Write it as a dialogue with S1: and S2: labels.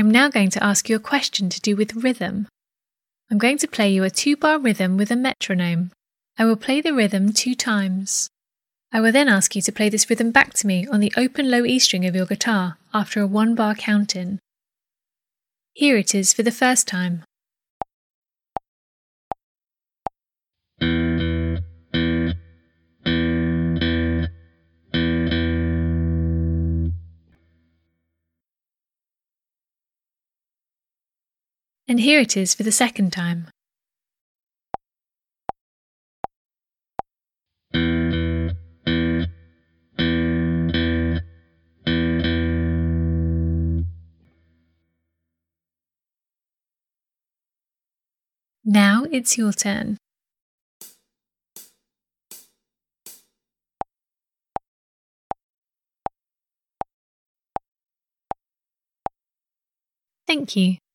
S1: I'm now going to ask you a question to do with rhythm. I'm going to play you a 2-bar rhythm with a metronome. I will play the rhythm 2 times. I will then ask you to play this rhythm back to me on the open low E string of your guitar after a 1-bar count-in. Here it is for the first time. And here it is for the second time. Now it's your turn. Thank you.